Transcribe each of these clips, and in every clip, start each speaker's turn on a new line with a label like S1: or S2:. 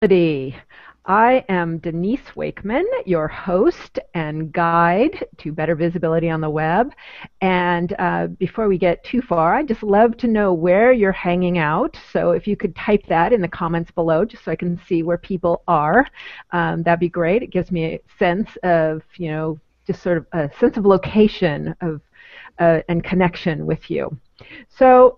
S1: Visibility. I am Denise Wakeman, your host and guide to better visibility on the web. And before we get too far, I'd just love to know where you're hanging out. So if you could type that in the comments below, just so I can see where people are, that'd be great. It gives me a sense of, just sort of a sense of location of and connection with you. So.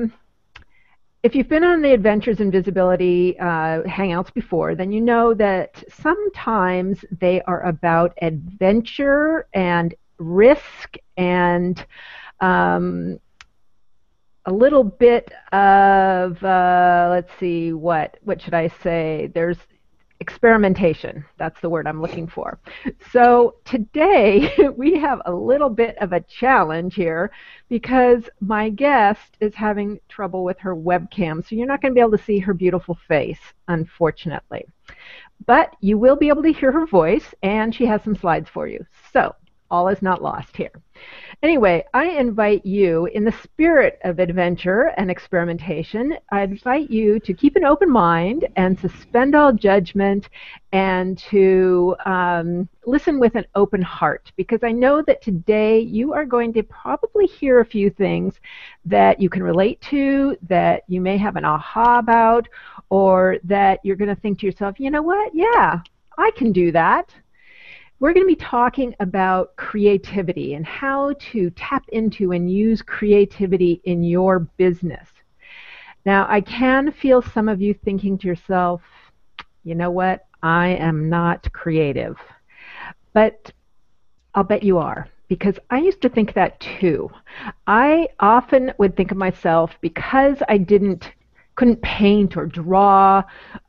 S1: If you've been on the Adventures in Visibility Hangouts before, then you know that sometimes they are about adventure and risk and a little bit of, let's see, what should I say? There's experimentation. That's the word I'm looking for. So today we have a little bit of a challenge here because my guest is having trouble with her webcam, so you're not going to be able to see her beautiful face, unfortunately. But you will be able to hear her voice, and she has some slides for you. So all is not lost here. Anyway, I invite you, in the spirit of adventure and experimentation, I invite you to keep an open mind and suspend all judgment and to listen with an open heart, because I know that today you are going to probably hear a few things that you can relate to, that you may have an aha about, or that you're going to think to yourself, you know what, yeah, I can do that. We're going to be talking about creativity and how to tap into and use creativity in your business. Now, I can feel some of you thinking to yourself, you know what, I am not creative. But I'll bet you are, because I used to think that too. I often would think of myself, because I couldn't paint or draw,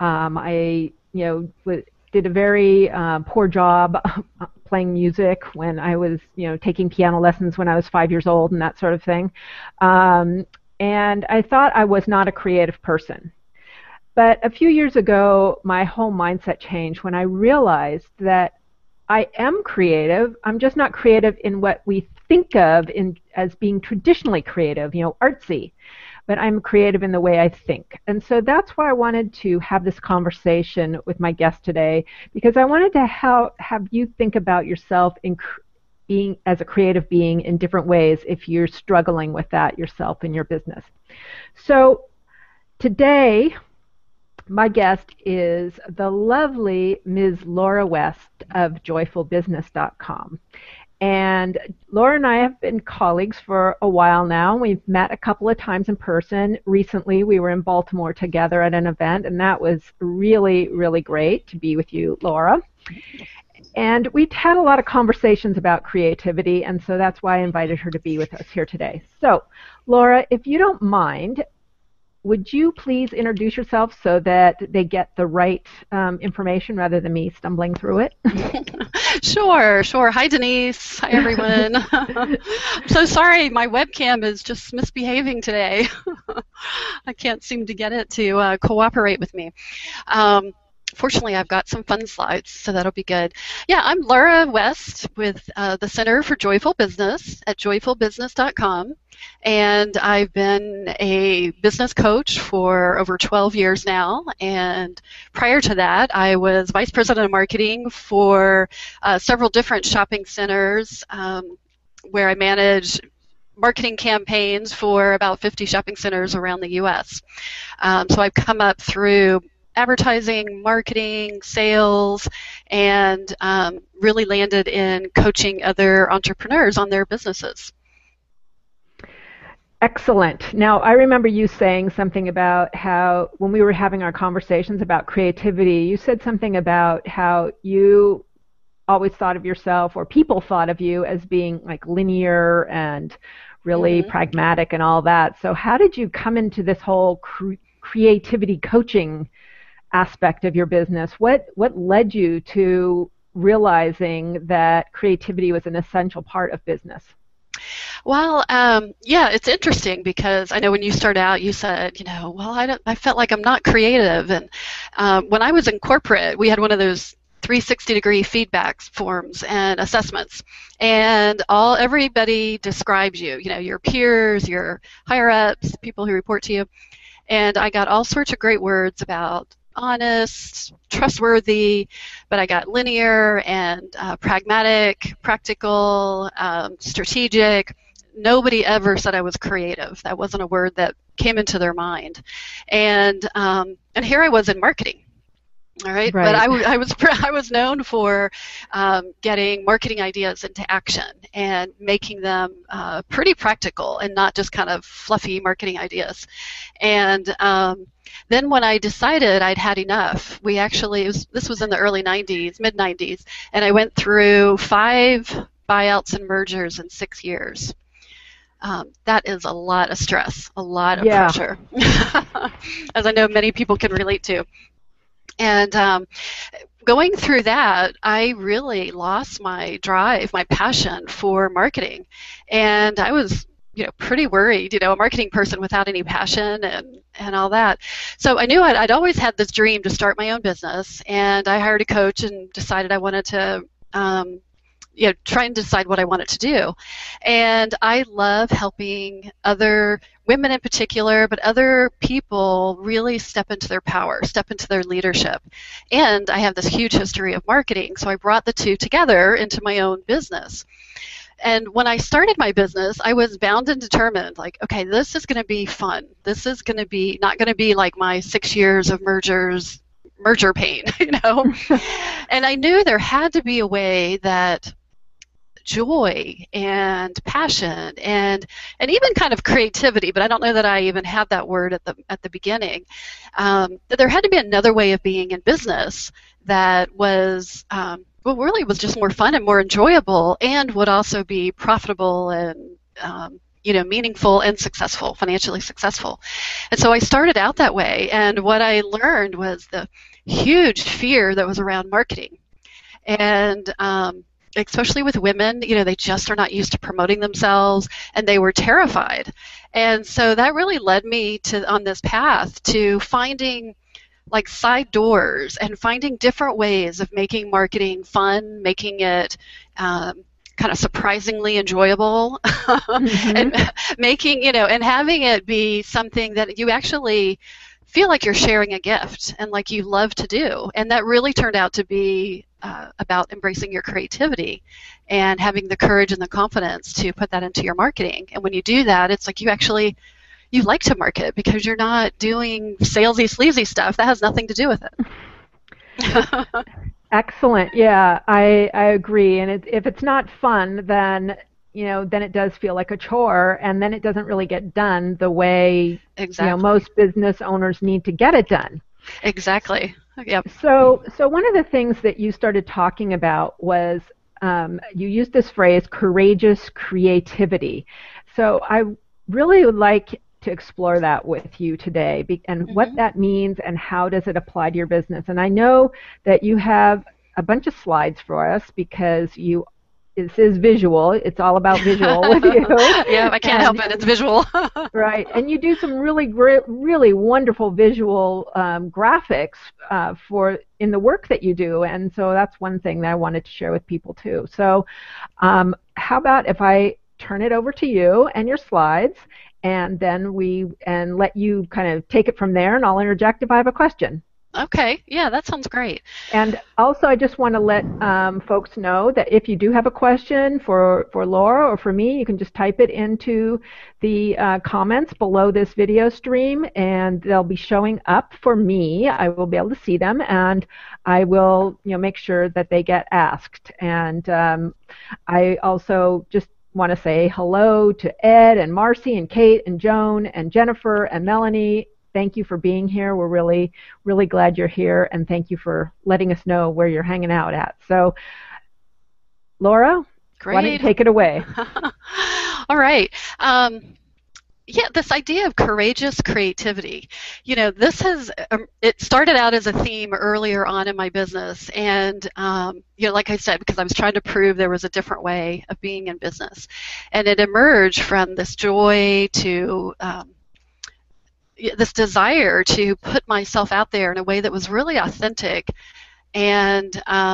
S1: I did a very poor job playing music when I was, taking piano lessons when I was 5 years old and that sort of thing. And I thought I was not a creative person. But a few years ago, my whole mindset changed when I realized that I am creative. I'm just not creative in what we think of as being traditionally creative, artsy. But I'm creative in the way I think. And so that's why I wanted to have this conversation with my guest today, because I wanted to have you think about yourself in being as a creative being in different ways if you're struggling with that yourself in your business. So today, my guest is the lovely Ms. Laura West of JoyfulBusiness.com. And Laura and I have been colleagues for a while now. We've met a couple of times in person. Recently, we were in Baltimore together at an event, and that was really, really great to be with you, Laura. And we had a lot of conversations about creativity, and so that's why I invited her to be with us here today. So, Laura, if you don't mind, would you please introduce yourself so that they get the right information rather than me stumbling through it?
S2: Sure. Hi, Denise. Hi, everyone. I'm so sorry. My webcam is just misbehaving today. I can't seem to get it to cooperate with me. Fortunately, I've got some fun slides, so that'll be good. Yeah, I'm Laura West with the Center for Joyful Business at joyfulbusiness.com. And I've been a business coach for over 12 years now. And prior to that, I was vice president of marketing for several different shopping centers where I managed marketing campaigns for about 50 shopping centers around the U.S. So I've come up through advertising, marketing, sales, and really landed in coaching other entrepreneurs on their businesses.
S1: Excellent. Now, I remember you saying something about how, when we were having our conversations about creativity, you said something about how you always thought of yourself, or people thought of you, as being like linear and really pragmatic and all that. So how did you come into this whole creativity coaching aspect of your business? What led you to realizing that creativity was an essential part of business?
S2: Well, yeah, it's interesting because I know when you start out, you said, well, I felt like I'm not creative. And when I was in corporate, we had one of those 360-degree feedback forms and assessments, and everybody describes you, your peers, your higher ups, people who report to you, and I got all sorts of great words about honest, trustworthy, but I got linear and pragmatic, practical, strategic. Nobody ever said I was creative. That wasn't a word that came into their mind. And here I was in marketing. All right, but I was known for getting marketing ideas into action and making them pretty practical and not just kind of fluffy marketing ideas. And then when I decided I'd had enough, this was in the early 90s, mid 90s, and I went through 5 buyouts and mergers in 6 years. That is a lot of stress, a lot of pressure, as I know many people can relate to. And going through that, I really lost my drive, my passion for marketing. And I was, pretty worried, a marketing person without any passion and all that. So I knew I'd always had this dream to start my own business, and I hired a coach and decided I wanted to try and decide what I wanted to do. And I love helping other women in particular, but other people really step into their power, step into their leadership. And I have this huge history of marketing, so I brought the two together into my own business. And when I started my business, I was bound and determined, like, okay, this is going to be fun. This is going to be not going to be like my 6 years of merger pain, And I knew there had to be a way that joy and passion and even kind of creativity, but I don't know that I even had that word at the beginning, that there had to be another way of being in business that was really was just more fun and more enjoyable and would also be profitable and meaningful and successful, financially successful. And so I started out that way, and what I learned was the huge fear that was around marketing. And especially with women, they just are not used to promoting themselves, and they were terrified. And so that really led me on this path to finding like side doors and finding different ways of making marketing fun, making it kind of surprisingly enjoyable, and making, and having it be something that you actually feel like you're sharing a gift and like you love to do. And that really turned out to be about embracing your creativity and having the courage and the confidence to put that into your marketing. And when you do that, it's like you like to market because you're not doing salesy, sleazy stuff. That has nothing to do with it.
S1: Excellent. Yeah, I agree. And if it's not fun, then then it does feel like a chore, and then it doesn't really get done the way most business owners need to get it done.
S2: Exactly. Yep.
S1: So one of the things that you started talking about was you used this phrase, courageous creativity. So I really would like to explore that with you today, and what that means and how does it apply to your business. And I know that you have a bunch of slides for us because this is visual. It's all about visual with you.
S2: Yeah, I can't help it. It's visual.
S1: Right. And you do some really great, really wonderful visual graphics in the work that you do. And so that's one thing that I wanted to share with people too. So how about if I turn it over to you and your slides, and then let you kind of take it from there, and I'll interject if I have a question.
S2: Okay. Yeah, that sounds great.
S1: And also, I just want to let folks know that if you do have a question for Laura or for me, you can just type it into the comments below this video stream, and they'll be showing up for me. I will be able to see them, and I will make sure that they get asked. And I also just want to say hello to Ed and Marcy and Kate and Joan and Jennifer and Melanie. Thank you for being here. We're really, really glad you're here, and thank you for letting us know where you're hanging out at. So, Laura,
S2: great.
S1: Why don't you take it away?
S2: All right. This idea of courageous creativity, it started out as a theme earlier on in my business, and like I said, because I was trying to prove there was a different way of being in business, and it emerged from this joy to this desire to put myself out there in a way that was really authentic, and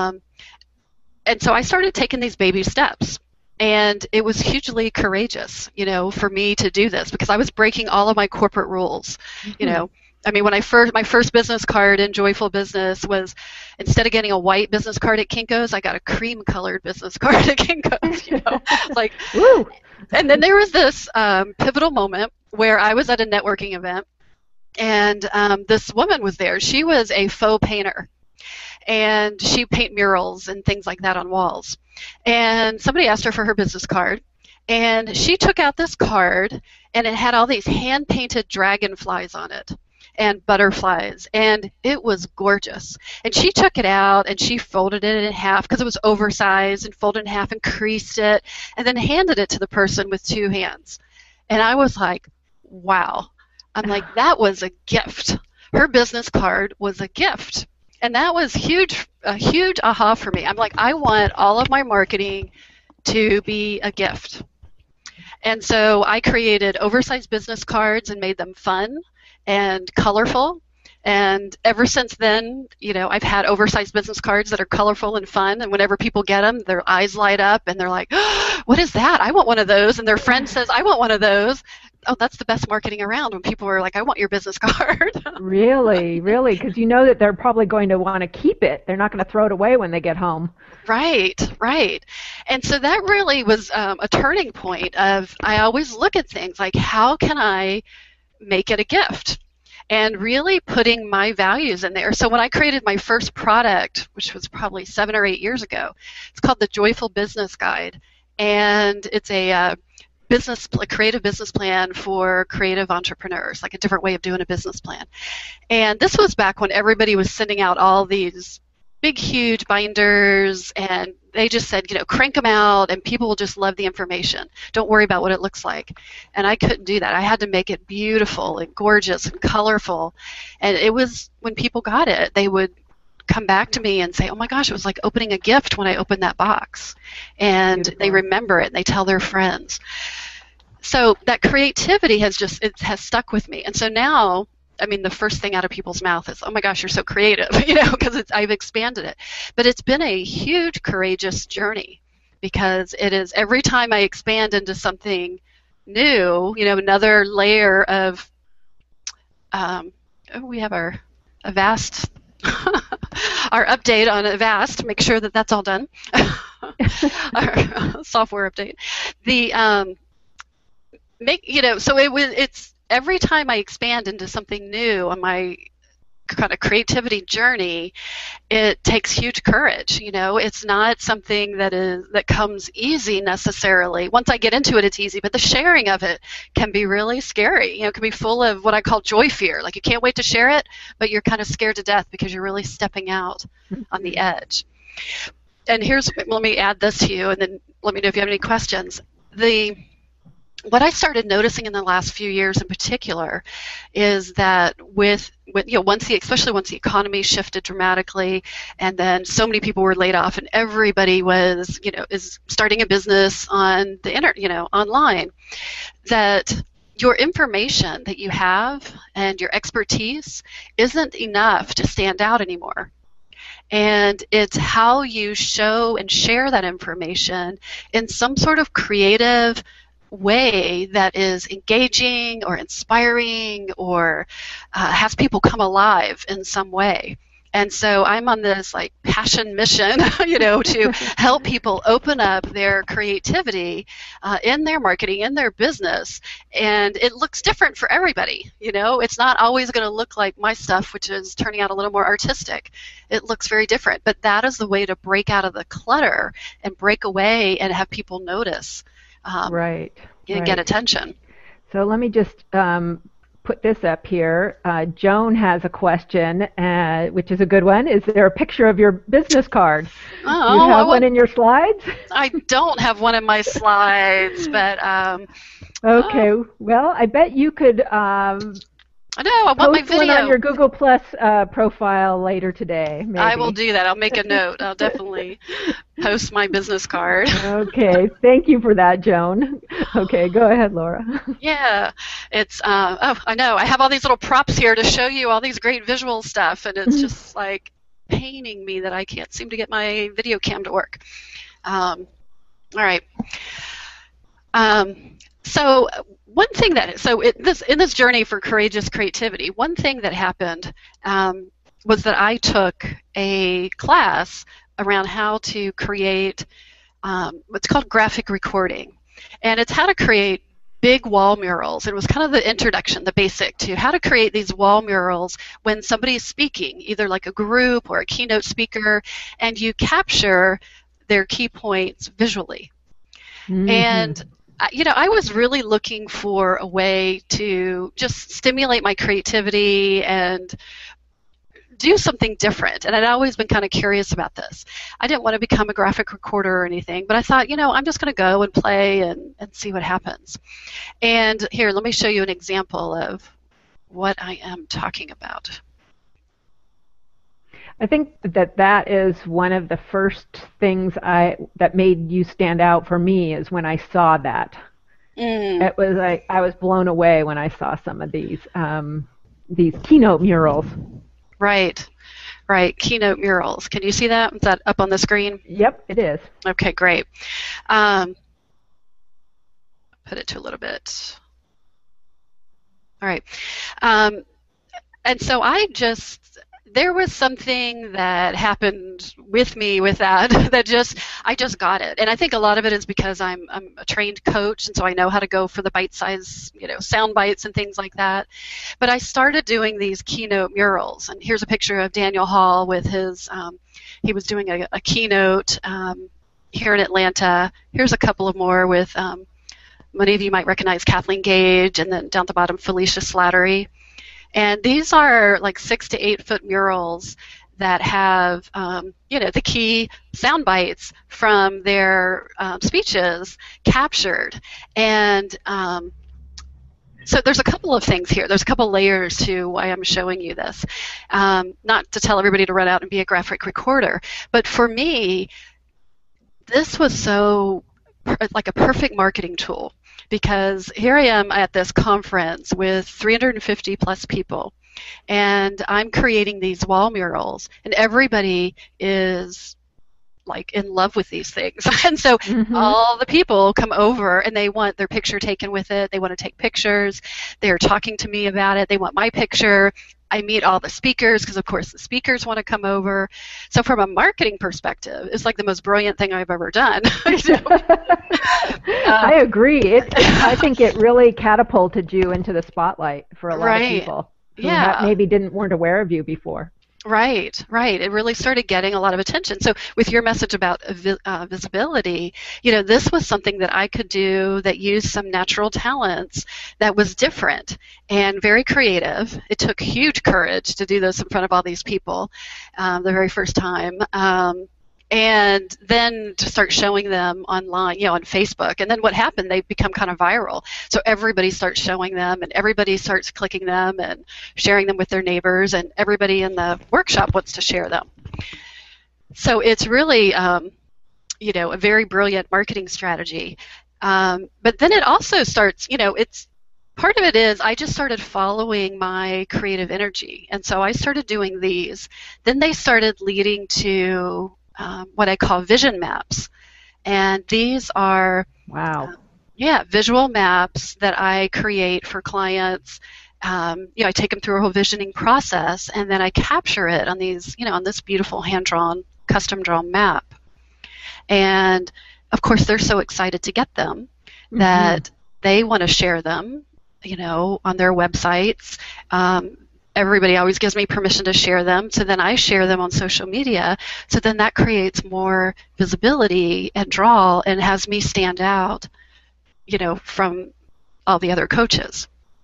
S2: so I started taking these baby steps, and it was hugely courageous, for me to do this because I was breaking all of my corporate rules, I mean, my first business card in Joyful Business was, instead of getting a white business card at Kinko's, I got a cream-colored business card at Kinko's. Like,
S1: Woo!
S2: And then there was this pivotal moment where I was at a networking event, and this woman was there. She was a faux painter, and she paint murals and things like that on walls. And somebody asked her for her business card, and she took out this card, and it had all these hand-painted dragonflies on it and butterflies, and it was gorgeous. And she took it out and she folded it in half because it was oversized, and folded it in half and creased it, and then handed it to the person with two hands. And I was like, wow. I'm like, that was a gift. Her business card was a gift. And that was a huge aha for me. I'm like, I want all of my marketing to be a gift. And so I created oversized business cards and made them fun and colorful. And ever since then, I've had oversized business cards that are colorful and fun. And whenever people get them, their eyes light up and they're like, oh, what is that? I want one of those. And their friend says, I want one of those. Oh, that's the best marketing around, when people are like, I want your business card.
S1: Really? Because you know that they're probably going to want to keep it. They're not going to throw it away when they get home.
S2: Right. And so that really was a turning point of, I always look at things like, how can I make it a gift? And really putting my values in there. So when I created my first product, which was probably 7 or 8 years ago, it's called the Joyful Business Guide. And it's a creative business plan for creative entrepreneurs, like a different way of doing a business plan. And this was back when everybody was sending out all these big, huge binders, and they just said, crank them out, and people will just love the information. Don't worry about what it looks like. And I couldn't do that. I had to make it beautiful and gorgeous and colorful. And it was, when people got it, they would come back to me and say, oh my gosh, it was like opening a gift when I opened that box. And beautiful. They remember it, and they tell their friends. So that creativity has stuck with me. And so now, I mean, the first thing out of people's mouth is, oh my gosh, you're so creative, because I've expanded it. But it's been a huge, courageous journey, because it is, every time I expand into something new, another layer of, we have our Avast, our update on Avast, make sure that that's all done, our software update. So it's every time I expand into something new on my kind of creativity journey, it takes huge courage. It's not something that comes easy necessarily. Once I get into it, it's easy, but the sharing of it can be really scary. It can be full of what I call joy fear. Like, you can't wait to share it, but you're kind of scared to death because you're really stepping out on the edge. And let me add this to you, and then let me know if you have any questions. What I started noticing in the last few years in particular is that especially once the economy shifted dramatically, and then so many people were laid off, and everybody was, is starting a business on the internet, online, that your information that you have and your expertise isn't enough to stand out anymore. And it's how you show and share that information in some sort of creative way that is engaging or inspiring or has people come alive in some way. And so I'm on this passion mission, to help people open up their creativity in their marketing, in their business. And it looks different for everybody. It's not always going to look like my stuff, which is turning out a little more artistic. It looks very different. But that is the way to break out of the clutter and break away and have people notice.
S1: Right.
S2: Get attention.
S1: So let me just put this up here. Joan has a question, which is a good one. Is there a picture of your business card?
S2: Oh,
S1: you have one in your slides?
S2: I don't have one in my slides, but
S1: okay. Well, I bet you could
S2: I know, I want my video.
S1: Post one on your Google Plus profile later today, maybe.
S2: I will do that. I'll make a note. I'll definitely post my business card.
S1: Okay. Thank you for that, Joan. Okay, go ahead, Laura.
S2: Yeah. It's, I know. I have all these little props here to show you all these great visual stuff, and it's just paining me that I can't seem to get my video cam to work. All right. So one thing in this journey for courageous creativity, one thing that happened was that I took a class around how to create what's called graphic recording, and it's how to create big wall murals. It was kind of the introduction, the basic to how to create these wall murals when somebody is speaking, either like a group or a keynote speaker, and you capture their key points visually. Mm-hmm. And I was really looking for a way to just stimulate my creativity and do something different. And I'd always been kind of curious about this. I didn't want to become a graphic recorder or anything, but I thought, I'm just going to go and play and see what happens. And here, let me show you an example of what I am talking about.
S1: I think that is one of the first things that made you stand out for me is when I saw that. It was like I was blown away when I saw some of these keynote murals.
S2: Right. Keynote murals. Can you see that? Is that up on the screen?
S1: Yep, it is.
S2: Okay, great. Put it to a little bit. All right. And so there was something that happened with me with that I just got it. And I think a lot of it is because I'm a trained coach, and so I know how to go for the bite-sized, sound bites and things like that. But I started doing these keynote murals, and here's a picture of Daniel Hall with his, he was doing a keynote here in Atlanta. Here's a couple of more with, many of you might recognize Kathleen Gage, and then down at the bottom, Felicia Slattery. And these are like 6 to 8 foot murals that have, the key sound bites from their speeches captured. And so there's a couple of things here. There's a couple layers to why I'm showing you this. Not to tell everybody to run out and be a graphic recorder, but for me, this was so like a perfect marketing tool. Because here I am at this conference with 350 plus people, and I'm creating these wall murals, and everybody is like in love with these things. And so all the people come over and they want their picture taken with it. They want to take pictures. They're talking to me about it. They want my picture. I meet all the speakers because, of course, the speakers want to come over. So from a marketing perspective, it's like the most brilliant thing I've ever done.
S1: I agree. I think it really catapulted you into the spotlight for a lot of people who maybe weren't aware of you before.
S2: Right. It really started getting a lot of attention. So with your message about visibility, this was something that I could do that used some natural talents that was different and very creative. It took huge courage to do this in front of all these people the very first time. And then to start showing them online, on Facebook. And then what happened, they become kind of viral. So everybody starts showing them, and everybody starts clicking them and sharing them with their neighbors, and everybody in the workshop wants to share them. So it's really, a very brilliant marketing strategy. But then it also starts, part of it is I just started following my creative energy. And so I started doing these. Then they started leading to what I call vision maps. And these are visual maps that I create for clients. I take them through a whole visioning process, and then I capture it on these, on this beautiful hand-drawn, custom-drawn map. And of course, they're so excited to get them that they want to share them, on their websites. Everybody always gives me permission to share them, so then I share them on social media. So then that creates more visibility and draw and has me stand out, from all the other coaches.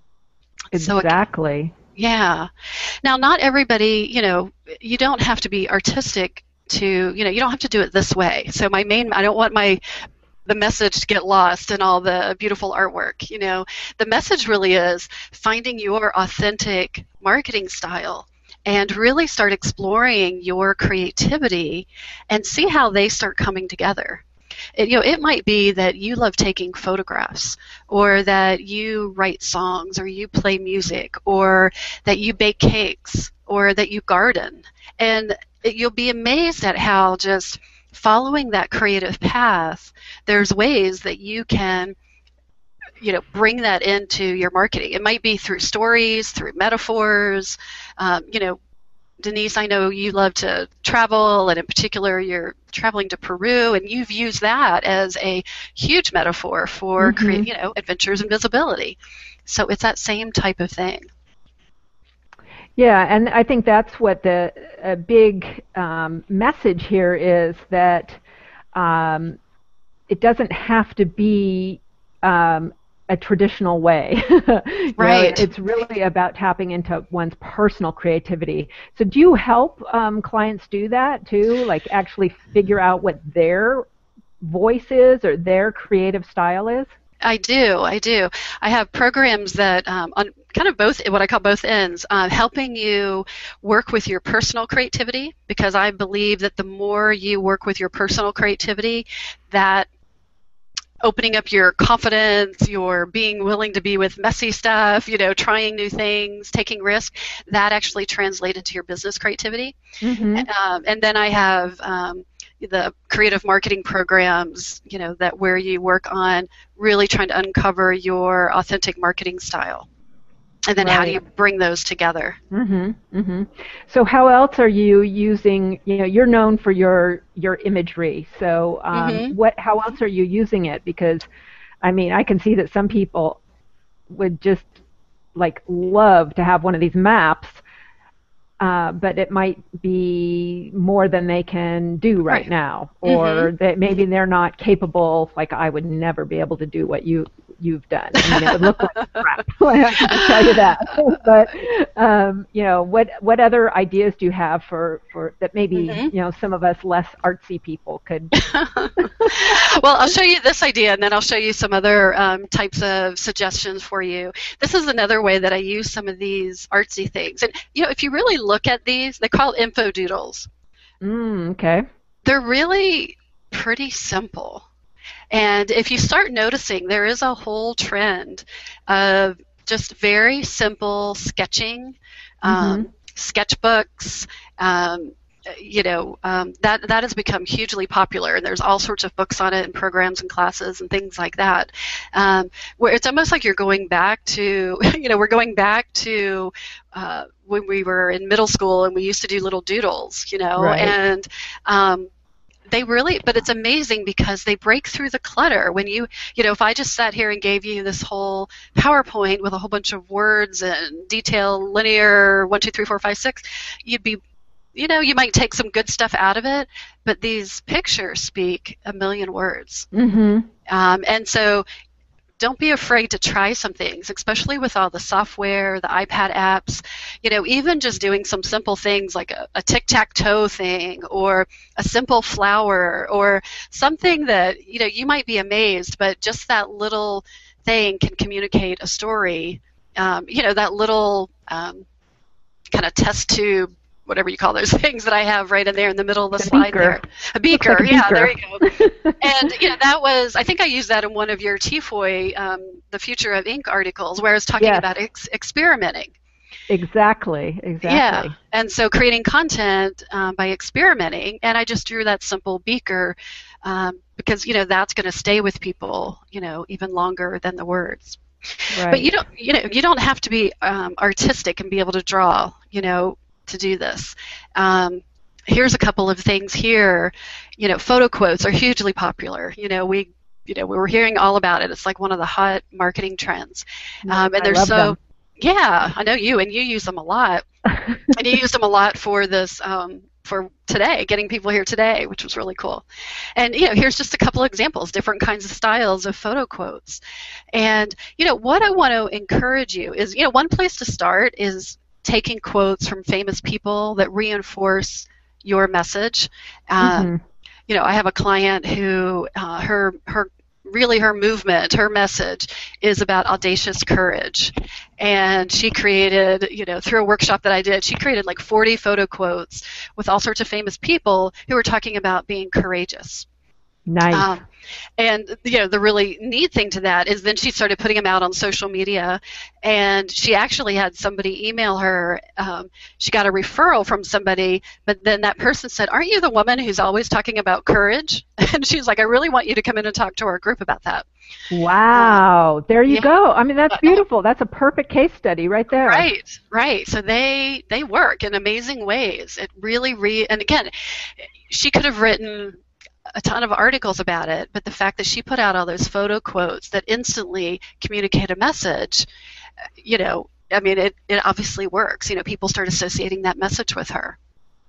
S1: Exactly.
S2: Now, not everybody, you don't have to be artistic to, you don't have to do it this way. So I don't want the message to get lost in all the beautiful artwork. The message really is finding your authentic marketing style and really start exploring your creativity and see how they start coming together. It might be that you love taking photographs, or that you write songs, or you play music, or that you bake cakes, or that you garden. And you'll be amazed at how just following that creative path, there's ways that you can bring that into your marketing. It might be through stories, through metaphors. Denise, I know you love to travel, and in particular, you're traveling to Peru, and you've used that as a huge metaphor for adventures and visibility. So it's that same type of thing.
S1: Yeah, and I think that's what the big message here is, that it doesn't have to be a traditional way.
S2: Right.
S1: It's really about tapping into one's personal creativity. So do you help clients do that too? Like actually figure out what their voice is or their creative style is?
S2: I do. I have programs that on kind of both, what I call both ends, helping you work with your personal creativity, because I believe that the more you work with your personal creativity, that opening up your confidence, your being willing to be with messy stuff, trying new things, taking risk, that actually translates into your business creativity. And then I have the creative marketing programs, that where you work on really trying to uncover your authentic marketing style. And then how do you bring those together?
S1: So how else are you using, you're known for your imagery. So how else are you using it? Because, I can see that some people would just love to have one of these maps, but it might be more than they can do right now, or that maybe they're not capable. Like I would never be able to do what you've done. It would look like crap. I can tell you that. But what other ideas do you have for that maybe some of us less artsy people could?
S2: Well, I'll show you this idea, and then I'll show you some other types of suggestions for you. This is another way that I use some of these artsy things. And if you really look at these, they're called info doodles.
S1: Okay.
S2: They're really pretty simple. And if you start noticing, there is a whole trend of just very simple sketching, sketchbooks. That has become hugely popular, and there's all sorts of books on it and programs and classes and things like that, where it's almost like you're going back to, we're going back to when we were in middle school and we used to do little doodles, and but it's amazing because they break through the clutter. When if I just sat here and gave you this whole PowerPoint with a whole bunch of words and detail, linear, 1, 2, 3, 4, 5, 6, you'd be, you might take some good stuff out of it, but these pictures speak a million words. And so don't be afraid to try some things, especially with all the software, the iPad apps, even just doing some simple things like a tic-tac-toe thing or a simple flower or something that, you might be amazed, but just that little thing can communicate a story. That little kind of test tube, whatever you call those things that I have right in there in the middle of the slide there. A beaker,
S1: like a beaker.
S2: There you go. And that was, I think I used that in one of your TFOI, the Future of Ink articles, where I was talking about experimenting.
S1: Exactly.
S2: Yeah, and so creating content by experimenting, and I just drew that simple beaker because, that's going to stay with people, even longer than the words.
S1: Right.
S2: But you don't have to be artistic and be able to draw, to do this. Here's a couple of things here. Photo quotes are hugely popular. We were hearing all about it. It's like one of the hot marketing trends. And they're them. Yeah, I know you use them a lot. And you used them a lot for this, for today, getting people here today, which was really cool. And, here's just a couple examples, different kinds of styles of photo quotes. And, what I want to encourage you is, one place to start is taking quotes from famous people that reinforce your message. I have a client who her movement, her message is about audacious courage. And she created, through a workshop that I did, she created like 40 photo quotes with all sorts of famous people who were talking about being courageous.
S1: Nice.
S2: And the really neat thing to that is then she started putting them out on social media, and she actually had somebody email her. She got a referral from somebody, but then that person said, "Aren't you the woman who's always talking about courage?" And she's like, "I really want you to come in and talk to our group about that."
S1: Wow. There you
S2: Yeah.
S1: go. I mean, that's beautiful. That's a perfect case study right there.
S2: Right. So they work in amazing ways. It really, and again, she could have written a ton of articles about it, but the fact that she put out all those photo quotes that instantly communicate a message, I mean, it obviously works. People start associating that message with her.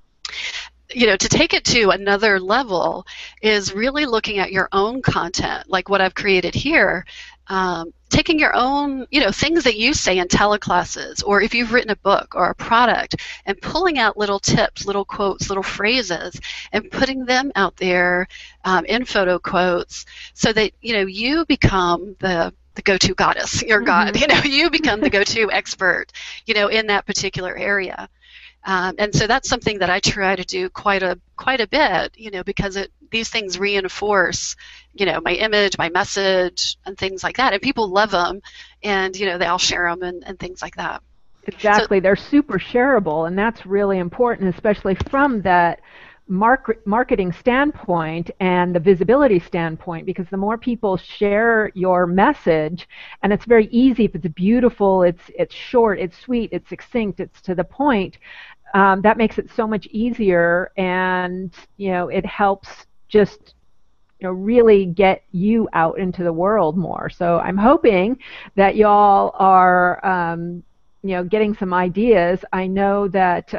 S2: To take it to another level is really looking at your own content, like what I've created here. Taking your own, things that you say in teleclasses, or if you've written a book or a product, and pulling out little tips, little quotes, little phrases, and putting them out there in photo quotes, so that you become the go-to goddess, your god. You become the go-to expert, in that particular area. And so that's something that I try to do quite a bit, because these things reinforce, my image, my message, and things like that. And people love them, and they all share them and things like that.
S1: Exactly, they're super shareable, and that's really important, especially from that marketing standpoint and the visibility standpoint, because the more people share your message, and it's very easy if it's beautiful, it's short, it's sweet, it's succinct, it's to the point. That makes it so much easier, and it helps just really get you out into the world more. So I'm hoping that y'all are getting some ideas. I know that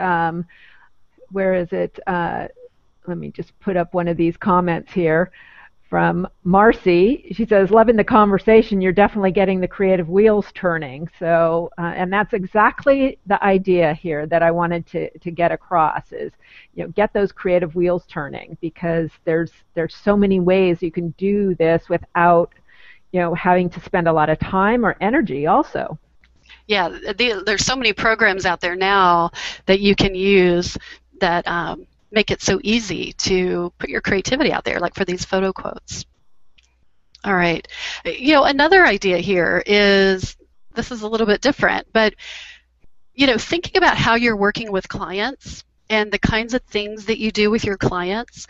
S1: where is it? Let me just put up one of these comments here from Marcy. She says, "Loving the conversation. You're definitely getting the creative wheels turning." So, and that's exactly the idea here that I wanted to get across is, get those creative wheels turning, because there's so many ways you can do this without, having to spend a lot of time or energy also.
S2: Yeah, there's so many programs out there now that you can use that make it so easy to put your creativity out there, like for these photo quotes. All right. Another idea here is, this is a little bit different, but, thinking about how you're working with clients and the kinds of things that you do with your clients.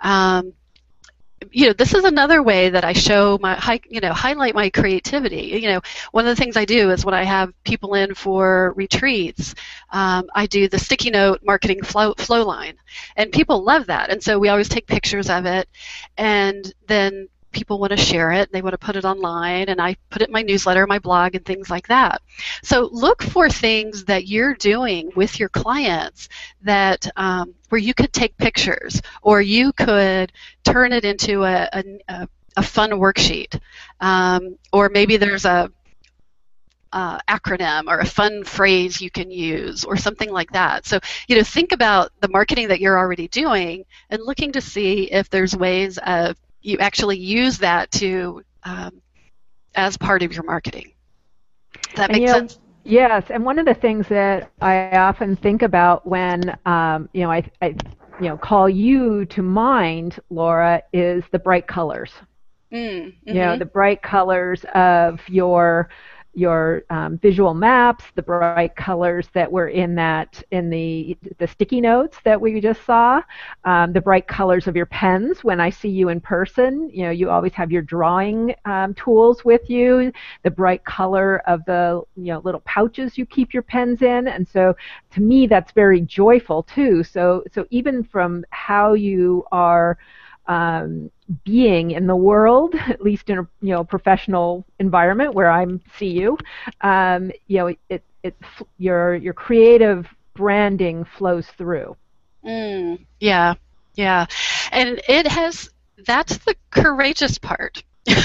S2: This is another way that I show highlight my creativity. One of the things I do is when I have people in for retreats, I do the sticky note marketing flow line, and people love that. And so we always take pictures of it, and then people want to share it, they want to put it online, and I put it in my newsletter, my blog, and things like that. So look for things that you're doing with your clients that where you could take pictures, or you could turn it into a fun worksheet, or maybe there's a acronym or a fun phrase you can use, or something like that. So think about the marketing that you're already doing and looking to see if there's ways of you actually use that to as part of your marketing. Does that make sense?
S1: Yes, and one of the things that I often think about when I call you to mind, Laura, is the bright colors.
S2: Mm-hmm.
S1: The bright colors of your visual maps, the bright colors that were in the sticky notes that we just saw, the bright colors of your pens. When I see you in person, you always have your drawing tools with you, the bright color of the little pouches you keep your pens in. And so to me, that's very joyful too. So even from how you are being in the world, at least in a professional environment where I see you, your creative branding flows through.
S2: Yeah, and that's the courageous part.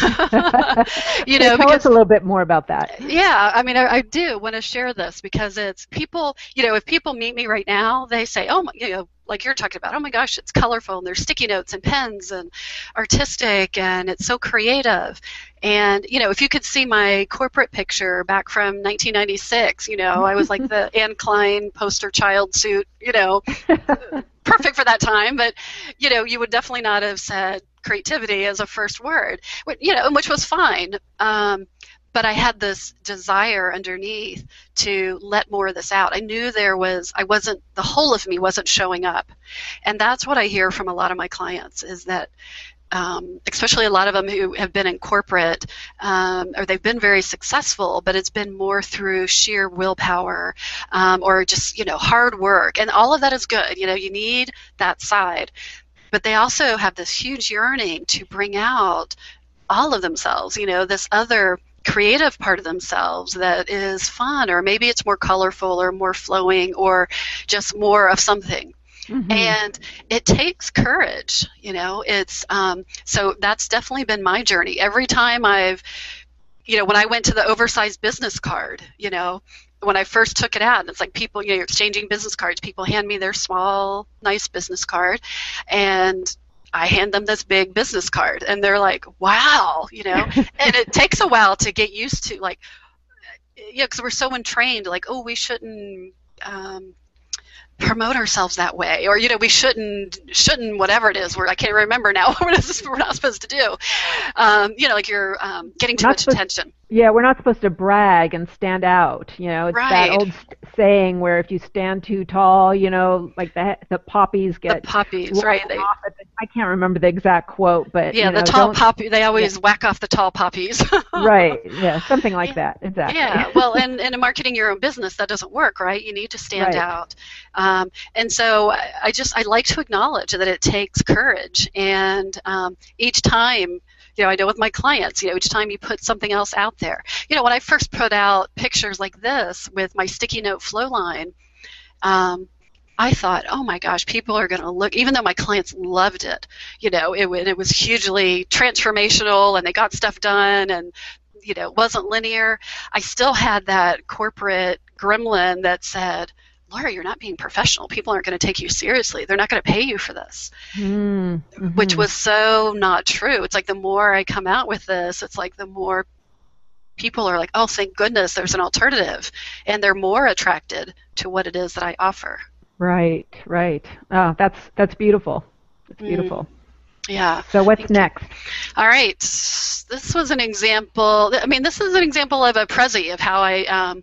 S1: Tell us a little bit more about that.
S2: Yeah, I mean, I do want to share this because it's people. If people meet me right now, they say, "Oh, like you're talking about, oh my gosh, it's colorful, and there's sticky notes and pens and artistic, and it's so creative." And if you could see my corporate picture back from 1996, I was like the Anne Klein poster child suit, perfect for that time. But you would definitely not have said creativity as a first word, which was fine. But I had this desire underneath to let more of this out. I knew the whole of me wasn't showing up. And that's what I hear from a lot of my clients is that, especially a lot of them who have been in corporate, or they've been very successful, but it's been more through sheer willpower, or just, hard work. And all of that is good. You need that side. But they also have this huge yearning to bring out all of themselves, this other creative part of themselves that is fun, or maybe it's more colorful or more flowing or just more of something. Mm-hmm. And it takes courage, it's so that's definitely been my journey. Every time when I went to the oversized business card, when I first took it out, and it's like people, you're exchanging business cards, people hand me their small, nice business card, and I hand them this big business card, and they're like, wow, and it takes a while to get used to, like, because we're so entrained, like, oh, we shouldn't promote ourselves that way, or we shouldn't whatever it is. I can't remember now what it is we're not supposed to do. Like you're getting too much attention.
S1: Yeah, we're not supposed to brag and stand out. It's
S2: right.
S1: That old saying where if you stand too tall, like the poppies get
S2: right.
S1: Off I can't remember the exact quote, but
S2: the tall poppy. They always whack off the tall poppies.
S1: Right. Yeah, something like that. Exactly.
S2: Yeah. Well, and in marketing your own business, that doesn't work, right? You need to stand out. And so I like to acknowledge that it takes courage, and each time. I know with my clients, each time you put something else out there. When I first put out pictures like this with my sticky note flow line, I thought, oh my gosh, people are going to look, even though my clients loved it, it was hugely transformational and they got stuff done and, it wasn't linear. I still had that corporate gremlin that said, Laura, you're not being professional. People aren't going to take you seriously. They're not going to pay you for this,
S1: mm-hmm.
S2: which was so not true. It's like the more I come out with this, it's like the more people are like, oh, thank goodness there's an alternative, and they're more attracted to what it is that I offer.
S1: Right. Oh, that's beautiful. It's beautiful.
S2: Yeah.
S1: So what's next?
S2: All right. This was an example. This is an example of a Prezi, of how I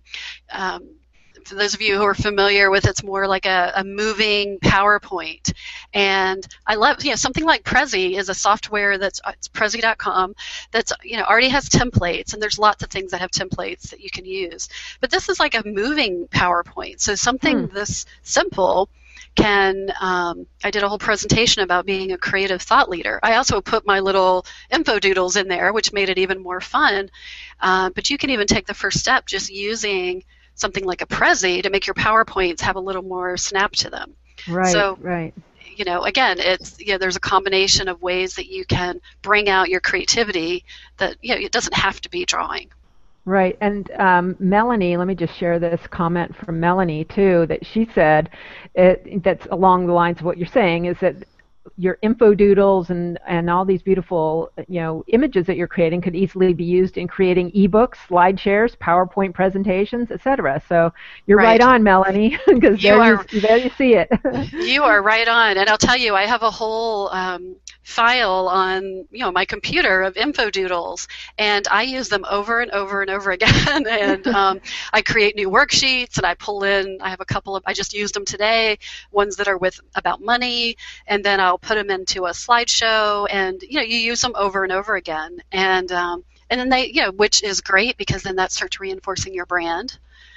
S2: for those of you who are familiar with, it's more like a moving PowerPoint. And I love, something like Prezi is a software it's Prezi.com that's, already has templates, and there's lots of things that have templates that you can use. But this is like a moving PowerPoint. So something this simple can, I did a whole presentation about being a creative thought leader. I also put my little info doodles in there, which made it even more fun. But you can even take the first step just using something like a Prezi to make your PowerPoints have a little more snap to them.
S1: Right.
S2: So,
S1: right.
S2: Again, it's there's a combination of ways that you can bring out your creativity that it doesn't have to be drawing.
S1: Right. And Melanie, let me just share this comment from Melanie too, that she said that's along the lines of what you're saying, is that your info doodles and all these beautiful images that you're creating could easily be used in creating ebooks, slide shares, PowerPoint presentations, etc. So you're right on, Melanie, because there you see it.
S2: You are right on, and I'll tell you, I have a whole file on my computer of info doodles, and I use them over and over and over again. And I create new worksheets, and I pull in. I have a couple of. I just used them today. Ones that are about money, and then I'll put them into a slideshow, and you use them over and over again, and then they which is great, because then that starts reinforcing your brand.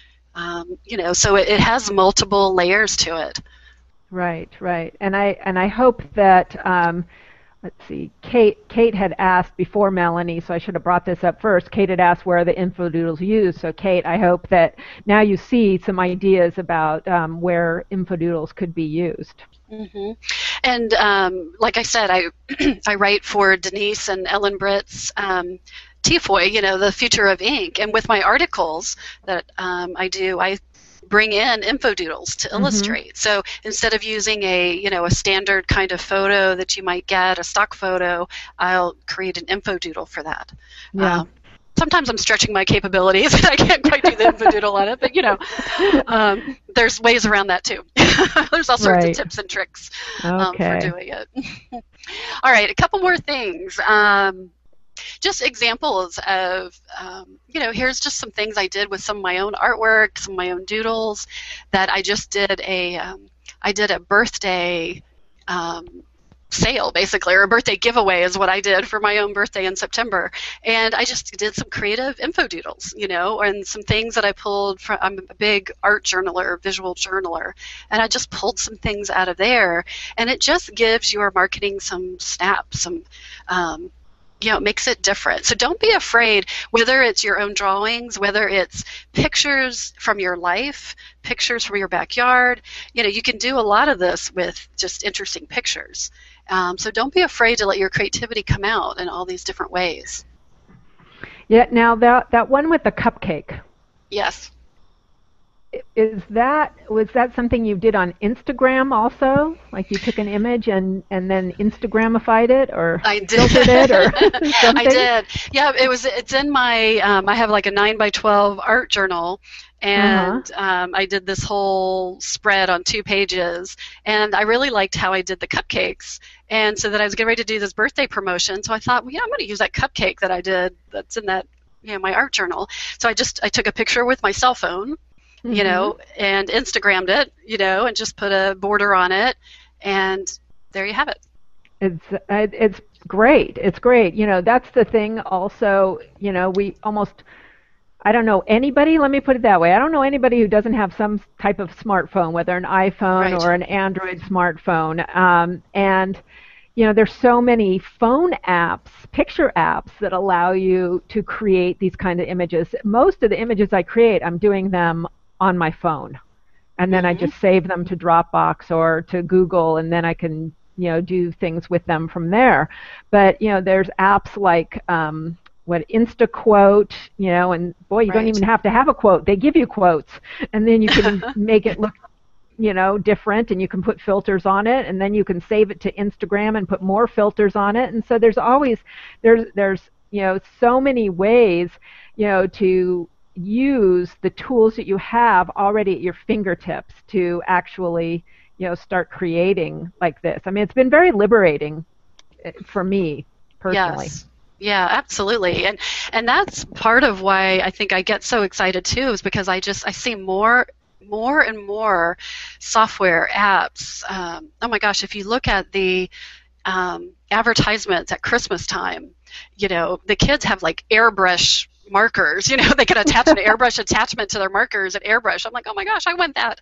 S2: So it has multiple layers to it.
S1: Right, and I hope that. Let's see, Kate had asked before Melanie, so I should have brought this up first. Kate had asked where the info doodles used. So Kate, I hope that now you see some ideas about where info doodles could be used.
S2: Mm-hmm. And like I said, I write for Denise and Ellen Britt's TFOI, the Future of Ink. And with my articles that I do, I bring in info doodles to illustrate. So instead of using a standard kind of photo that you might get, a stock photo, I'll create an info doodle for that.
S1: Yeah.
S2: Sometimes I'm stretching my capabilities and I can't quite do the info doodle on it, but there's ways around that too. There's all sorts of tips and tricks for doing it. All right, a couple more things. Just examples of, here's just some things I did with some of my own artwork, some of my own doodles that I just did I did a birthday sale, basically, or a birthday giveaway is what I did for my own birthday in September. And I just did some creative info doodles, and some things that I pulled from. I'm a big art journaler, visual journaler, and I just pulled some things out of there. And it just gives your marketing some snaps, some it makes it different. So don't be afraid, whether it's your own drawings, whether it's pictures from your life, pictures from your backyard. You can do a lot of this with just interesting pictures. So don't be afraid to let your creativity come out in all these different ways.
S1: Yeah, now that one with the cupcake.
S2: Yes.
S1: Was that something you did on Instagram also? Like you took an image and then Instagramified it, or
S2: I did.
S1: filtered it, or something?
S2: I did. Yeah, it's in my. I have like a 9x12 art journal, and I did this whole spread on 2 pages, and I really liked how I did the cupcakes. And so that I was getting ready to do this birthday promotion, so I thought, I'm going to use that cupcake that I did that's in that my art journal. So I took a picture with my cell phone. And Instagrammed it, and just put a border on it, and there you have it.
S1: It's great. It's great. That's the thing also, we almost, I don't know anybody, let me put it that way, I don't know anybody who doesn't have some type of smartphone, whether an iPhone or an Android smartphone. And there's so many phone apps, picture apps that allow you to create these kind of images. Most of the images I create, I'm doing them on my phone, and then I just save them to Dropbox or to Google, and then I can do things with them from there. But there's apps like InstaQuote, and boy, you don't even have to have a quote, they give you quotes, and then you can make it look different, and you can put filters on it, and then you can save it to Instagram and put more filters on it. And so there's so many ways to use the tools that you have already at your fingertips to actually start creating like this. I mean, it's been very liberating for me personally.
S2: Yes. Yeah, absolutely. And that's part of why I think I get so excited too, is because I see more and more software apps. Oh my gosh, if you look at the advertisements at Christmas time, the kids have like airbrush markers, they can attach an airbrush attachment to their markers at airbrush. I'm like, oh my gosh, I want that.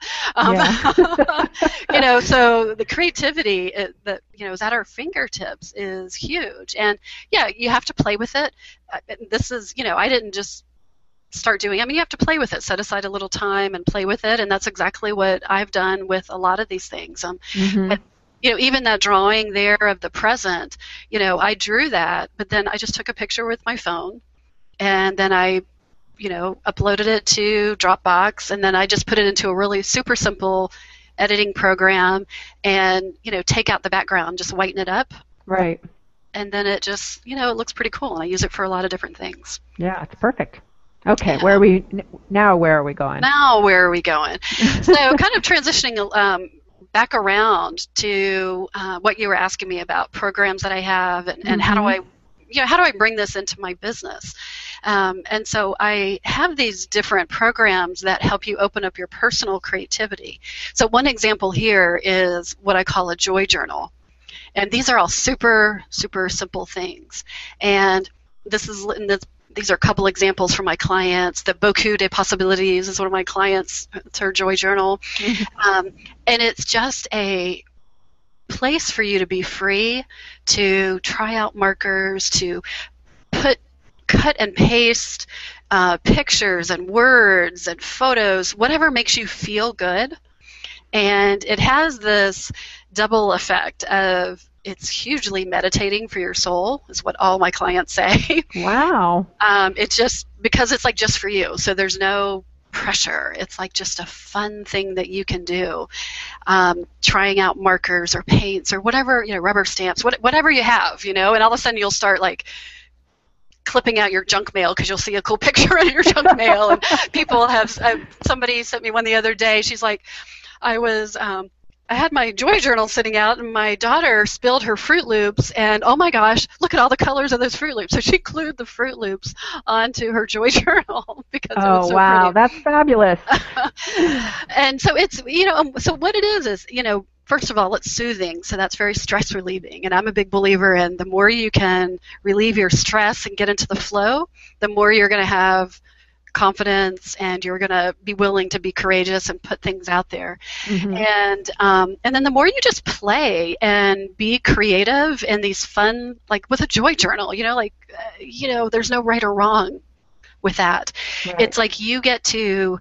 S2: So the creativity that is at our fingertips is huge. And yeah, you have to play with it. This is, I didn't just start doing it. I mean, you have to play with it, set aside a little time and play with it, and that's exactly what I've done with a lot of these things. But, even that drawing there of the present, I drew that, but then I just took a picture with my phone, and then I, uploaded it to Dropbox, and then I just put it into a really super simple editing program, and, take out the background, just whiten it up.
S1: Right.
S2: And then it just, it looks pretty cool, and I use it for a lot of different things.
S1: Yeah, it's perfect. Okay, where are we going? Now where are we going? So kind of transitioning back around to what you were asking me about programs that I have, and how do I bring this into my business? And so I have these different programs that help you open up your personal creativity. So one example here is what I call a joy journal. And these are all super, super simple things. And these are a couple examples from my clients. The Beaucoup de Possibilities is one of my clients. It's her joy journal. And it's just a place for you to be free to try out markers, to cut and paste pictures and words and photos, whatever makes you feel good. And it has this double effect of it's hugely meditating for your soul, is what all my clients say. Wow.
S2: It's just because it's like just for you. So there's no pressure. It's like just a fun thing that you can do. Trying out markers or paints or whatever, rubber stamps, whatever you have, and all of a sudden you'll start like clipping out your junk mail because you'll see a cool picture in your junk mail. And people have, somebody sent me one the other day. She's like, I was I had my Joy Journal sitting out, and my daughter spilled her Fruit Loops, and oh my gosh, look at all the colors of those Fruit Loops. So she glued the Fruit Loops onto her Joy Journal because it was
S1: Oh,
S2: so
S1: wow,
S2: pretty.
S1: that's fabulous.
S2: And so it's, so what it is, first of all, it's soothing. So that's very stress relieving. And I'm a big believer in the more you can relieve your stress and get into the flow, the more you're going to have confidence and you're going to be willing to be courageous and put things out there.
S1: Hmm.
S2: And then the more you just play and be creative in these fun, like with a Joy Journal, there's no right or wrong with that.
S1: Right.
S2: It's like you get to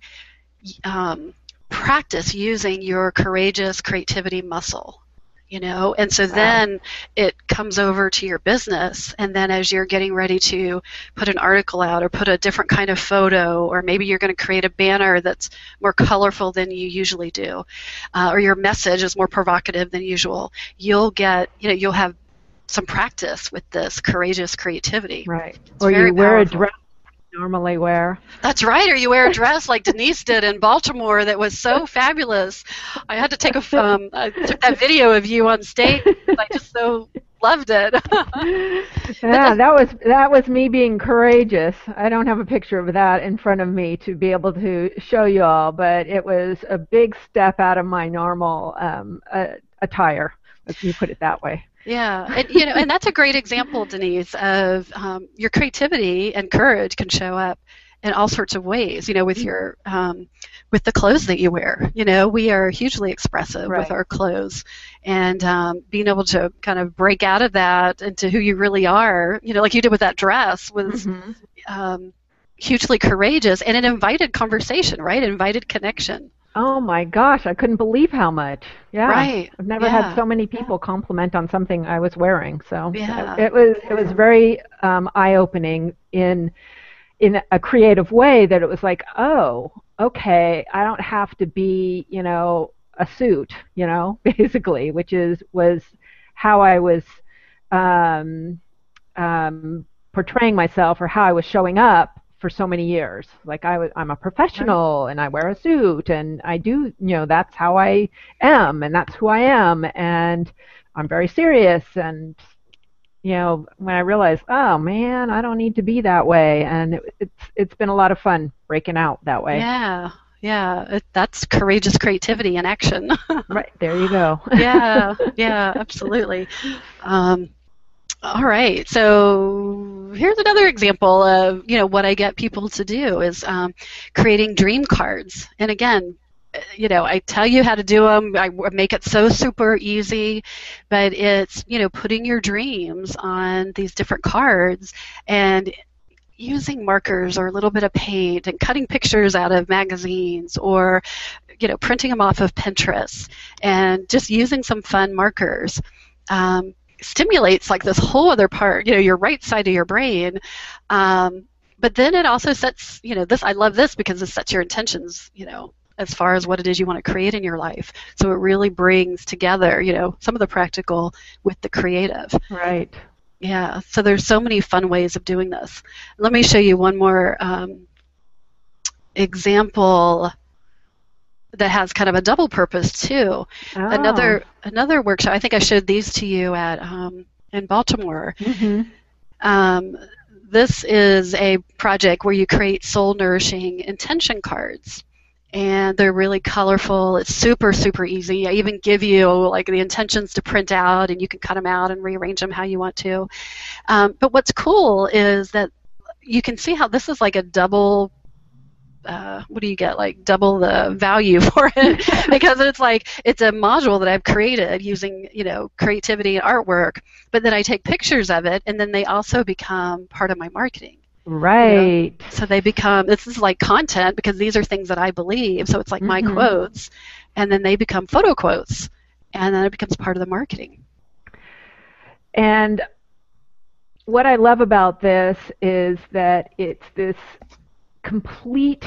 S2: practice using your courageous creativity muscle. And so then it comes over to your business, and then as you're getting ready to put an article out or put a different kind of photo, or maybe you're going to create a banner that's more colorful than you usually do, or your message is more provocative than usual, you'll have some practice with this courageous creativity.
S1: Right.
S2: It's
S1: Or
S2: very
S1: you wear a
S2: powerful.
S1: dress you normally wear.
S2: That's right, or you wear a dress like Denise did in Baltimore that was so fabulous. I had to take I took that video of you on stage. I just so loved it.
S1: Yeah, that was me being courageous. I don't have a picture of that in front of me to be able to show you all, but it was a big step out of my normal attire. If you put it that way.
S2: Yeah, and that's a great example, Denise, of your creativity and courage can show up in all sorts of ways. With your with the clothes that you wear. We are hugely expressive
S1: Right.
S2: with our clothes, and being able to kind of break out of that into who you really are. Like you did with that dress was hugely courageous, and it invited conversation, right? It invited connection.
S1: Oh my gosh, I couldn't believe how much. Yeah.
S2: Right.
S1: I've never had so many people compliment on something I was wearing. So
S2: Yeah.
S1: it was very eye-opening in a creative way that it was like, oh, okay, I don't have to be, a suit, basically, which was how I was portraying myself or how I was showing up for so many years. Like I'm a professional and I wear a suit and I do, that's how I am and that's who I am and I'm very serious. And when I realized, oh man, I don't need to be that way, and it's been a lot of fun breaking out that way.
S2: Yeah, that's courageous creativity in action.
S1: Right, there you go.
S2: Yeah, absolutely. All right, so here's another example of what I get people to do is creating dream cards. And again, I tell you how to do them. I make it so super easy, but it's putting your dreams on these different cards and using markers or a little bit of paint and cutting pictures out of magazines or printing them off of Pinterest and just using some fun markers. Stimulates like this whole other part, your right side of your brain. But then it also sets, this, I love this because it sets your intentions, as far as what it is you want to create in your life. So it really brings together, some of the practical with the creative.
S1: Right.
S2: Yeah, so there's so many fun ways of doing this. Let me show you one more example that has kind of a double purpose too.
S1: Oh.
S2: Another workshop. I think I showed these to you at in Baltimore.
S1: Mm-hmm.
S2: This is a project where you create soul-nourishing intention cards, and they're really colorful. It's super, super easy. I even give you like the intentions to print out, and you can cut them out and rearrange them how you want to. But what's cool is that you can see how this is like a double. What do you get? Like double the value for it because it's a module that I've created using creativity and artwork, but then I take pictures of it and then they also become part of my marketing.
S1: Right.
S2: So they become, this is like content because these are things that I believe. So it's like my quotes, and then they become photo quotes, and then it becomes part of the marketing.
S1: And what I love about this is that it's this complete,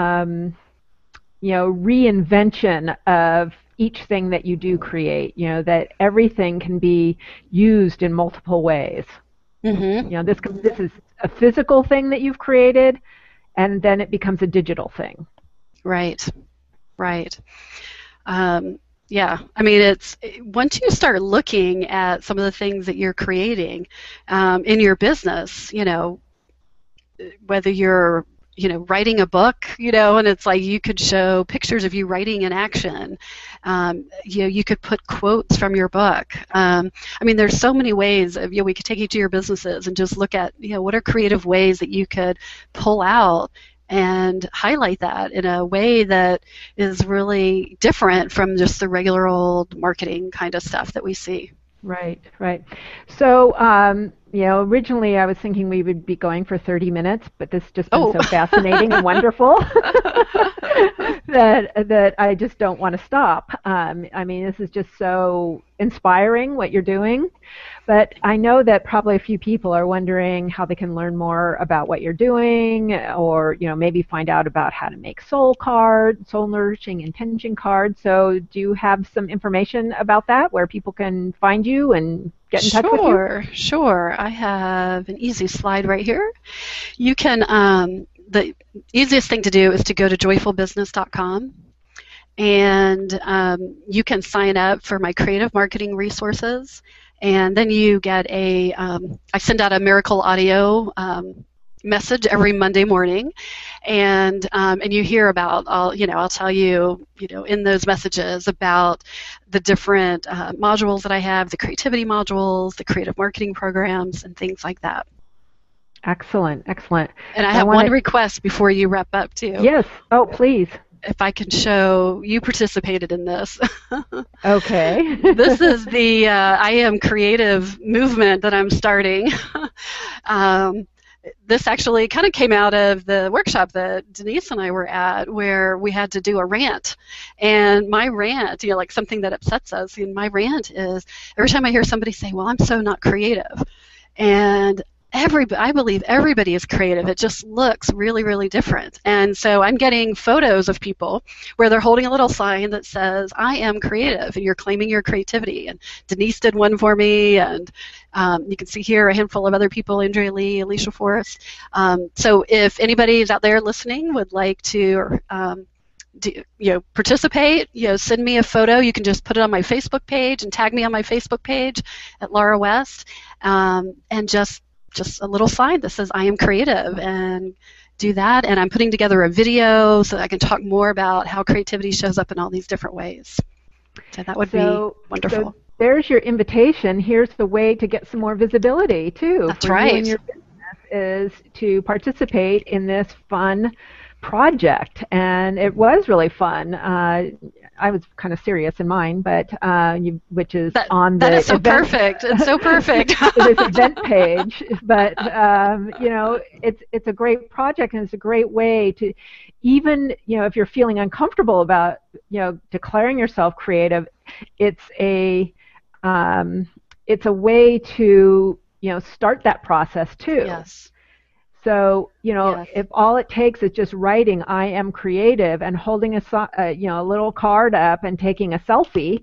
S1: reinvention of each thing that you do create. That everything can be used in multiple ways.
S2: Mm-hmm.
S1: This is a physical thing that you've created, and then it becomes a digital thing.
S2: Right. Yeah, I mean, it's once you start looking at some of the things that you're creating in your business, whether you're writing a book, and it's like you could show pictures of you writing in action. You could put quotes from your book. I mean, there's so many ways of, we could take each of your businesses and just look at, what are creative ways that you could pull out and highlight that in a way that is really different from just the regular old marketing kind of stuff that we see.
S1: Right, right. So, originally I was thinking we would be going for 30 minutes, but this has just been so fascinating and wonderful that I just don't want to stop. I mean, this is just so inspiring what you're doing. But I know that probably a few people are wondering how they can learn more about what you're doing, or maybe find out about how to make soul nourishing intention cards. So do you have some information about that, where people can find you and get in touch with you?
S2: Sure. I have an easy slide right here. You can, the easiest thing to do is to go to joyfulbusiness.com, and you can sign up for my creative marketing resources. And then you get I send out a miracle audio message every Monday morning, and you hear about, I'll tell you, in those messages about the different modules that I have, the creativity modules, the creative marketing programs, and things like that.
S1: Excellent, excellent.
S2: And I have one request before you wrap up, too.
S1: Yes. Oh, please.
S2: If I can show you participated in this.
S1: Okay.
S2: This is the I Am Creative movement that I'm starting. This actually kind of came out of the workshop that Denise and I were at, where we had to do a rant. And my rant, like something that upsets us, and my rant is every time I hear somebody say, well, I'm so not creative. And I believe everybody is creative. It just looks really, really different. And so I'm getting photos of people where they're holding a little sign that says, I am creative, and you're claiming your creativity. And Denise did one for me, and you can see here a handful of other people, Andrea Lee, Alicia Forrest. So if anybody is out there listening would like to participate, send me a photo. You can just put it on my Facebook page and tag me on my Facebook page at Laura West, and just a little sign that says I am creative, and do that. And I'm putting together a video so that I can talk more about how creativity shows up in all these different ways. So that would be wonderful.
S1: So there's your invitation. Here's the way to get some more visibility too.
S2: That's right.
S1: You and your business is to participate in this fun project, and it was really fun. I was kind of serious in mine, but which is on the
S2: that is so
S1: event,
S2: perfect. It's so perfect.
S1: this event page. But it's a great project, and it's a great way to, even if you're feeling uncomfortable about declaring yourself creative, it's a way to start that process too.
S2: Yes.
S1: So,
S2: Yes.
S1: if all it takes is just writing "I am creative" and holding a little card up and taking a selfie,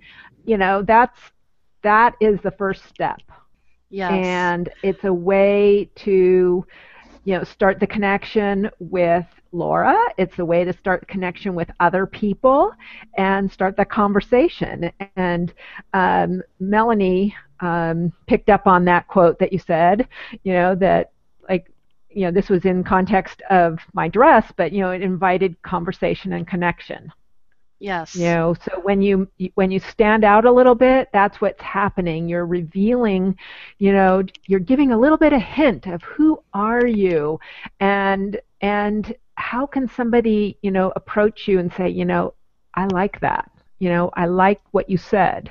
S1: that is the first step.
S2: Yes.
S1: And it's a way to, start the connection with Laura. It's a way to start the connection with other people and start the conversation. And Melanie picked up on that quote that you said, that this was in context of my dress, but it invited conversation and connection.
S2: Yes.
S1: So when you stand out a little bit, that's what's happening. You're revealing, you're giving a little bit of hint of who are you, and how can somebody approach you and say, I like that. I like what you said.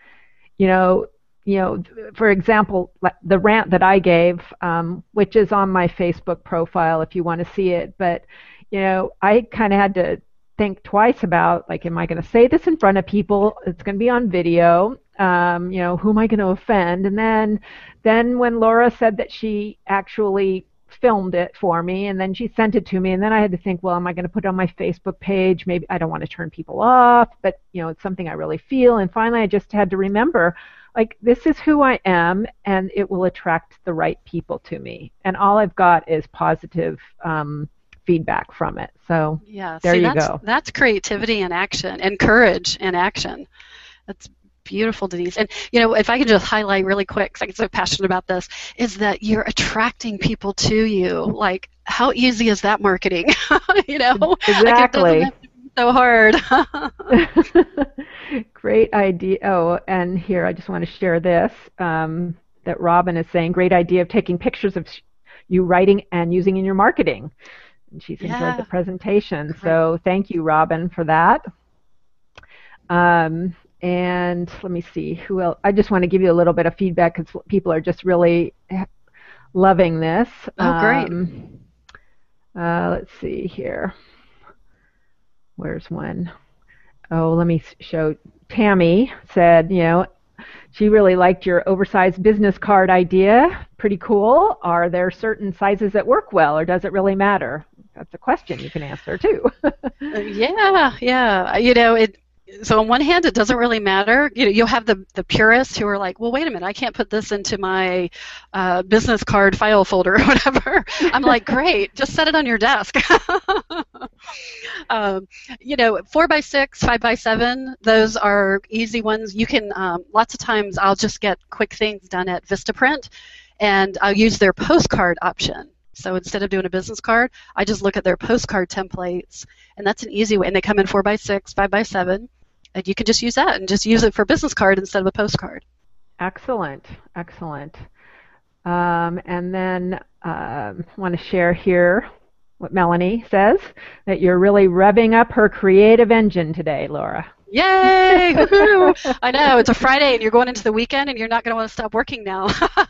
S1: For example, the rant that I gave, which is on my Facebook profile if you want to see it, but, I kind of had to think twice about, am I going to say this in front of people? It's going to be on video. Who am I going to offend? And then when Laura said that she actually filmed it for me, and then she sent it to me, and then I had to think, well, am I going to put it on my Facebook page? Maybe I don't want to turn people off, but, it's something I really feel. And finally, I just had to remember, this is who I am, and it will attract the right people to me. And all I've got is positive feedback from it. So
S2: yeah,
S1: there you go.
S2: That's creativity in action, and courage in action. That's beautiful, Denise. And if I can just highlight really quick, because I'm so passionate about this, is that you're attracting people to you. Like, how easy is that marketing?
S1: Exactly.
S2: Like, it doesn't have to be so hard.
S1: Great idea. Oh, and here I just want to share this that Robin is saying. Great idea of taking pictures of you writing and using in your marketing. And she's enjoyed the presentation.
S2: Great.
S1: So thank you, Robin, for that. And let me see who else. I just want to give you a little bit of feedback because people are just really loving this.
S2: Oh, great.
S1: Let's see here. Where's one? Oh, let me show. Tammy said, she really liked your oversized business card idea. Pretty cool. Are there certain sizes that work well, or does it really matter? That's a question you can answer too.
S2: Yeah. So on one hand, it doesn't really matter. You'll have the purists who are like, well, wait a minute, I can't put this into my business card file folder or whatever. I'm like, great, just set it on your desk. 4x6, 5x7, those are easy ones. You can, lots of times I'll just get quick things done at Vistaprint, and I'll use their postcard option. So instead of doing a business card, I just look at their postcard templates, and that's an easy way. And they come in 4x6, 5x7, and you can just use that and just use it for a business card instead of a postcard.
S1: Excellent. And then I want to share here what Melanie says, that you're really revving up her creative engine today, Laura.
S2: Yay! I know, it's a Friday and you're going into the weekend and you're not going to want to stop working now.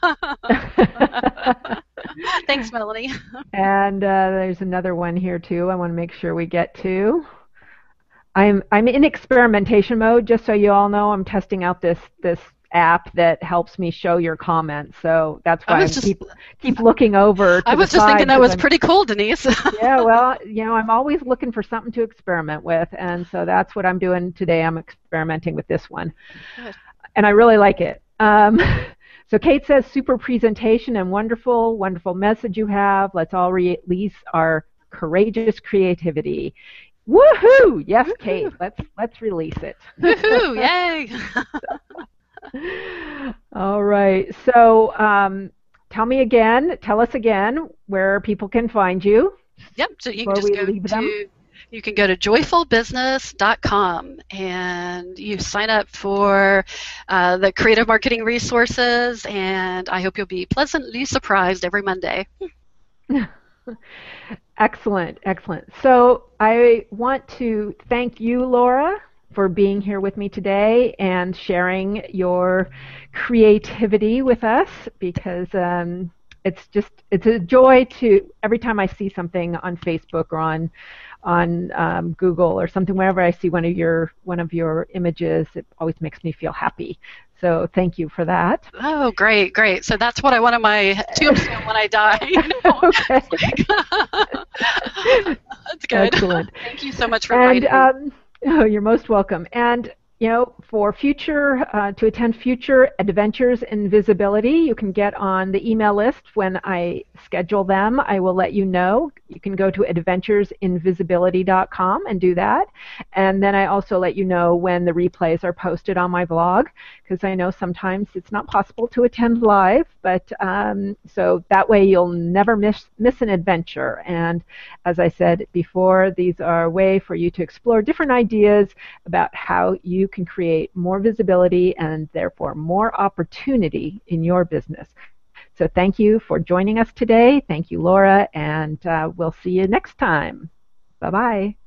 S2: Thanks, Melanie.
S1: And there's another one here too I want to make sure we get to. I'm in experimentation mode, just so you all know. I'm testing out this app that helps me show your comments, so that's why I keep looking over to
S2: I was just thinking that was pretty cool, Denise.
S1: Yeah, well, I'm always looking for something to experiment with, and so that's what I'm doing today. I'm experimenting with this one. Good. And I really like it. So Kate says, super presentation and wonderful message you have. Let's all release our courageous creativity. Woohoo! Yes, Kate, let's release it.
S2: Woohoo! Yay!
S1: All right. So tell us again where people can find you.
S2: Yep. So you can just you can go to joyfulbusiness.com and you sign up for the creative marketing resources, and I hope you'll be pleasantly surprised every Monday.
S1: Excellent. So I want to thank you, Laura, for being here with me today and sharing your creativity with us, because it's a joy to, every time I see something on Facebook or on Google or something, wherever I see one of your images, it always makes me feel happy. So thank you for that.
S2: Oh, great. So that's what I want on my tombstone when I die.
S1: Okay.
S2: That's good.
S1: Excellent.
S2: Thank you so much for inviting me.
S1: Oh, you're most welcome. And for to attend future adventures in visibility, you can get on the email list. When I schedule them, I will let you know. You can go to adventuresinvisibility.com and do that. And then I also let you know when the replays are posted on my blog, because I know sometimes it's not possible to attend live, but so that way you'll never miss an adventure. And as I said before, these are a way for you to explore different ideas about how you can create more visibility and therefore more opportunity in your business. So thank you for joining us today. Thank you, Laura, and we'll see you next time. Bye-bye.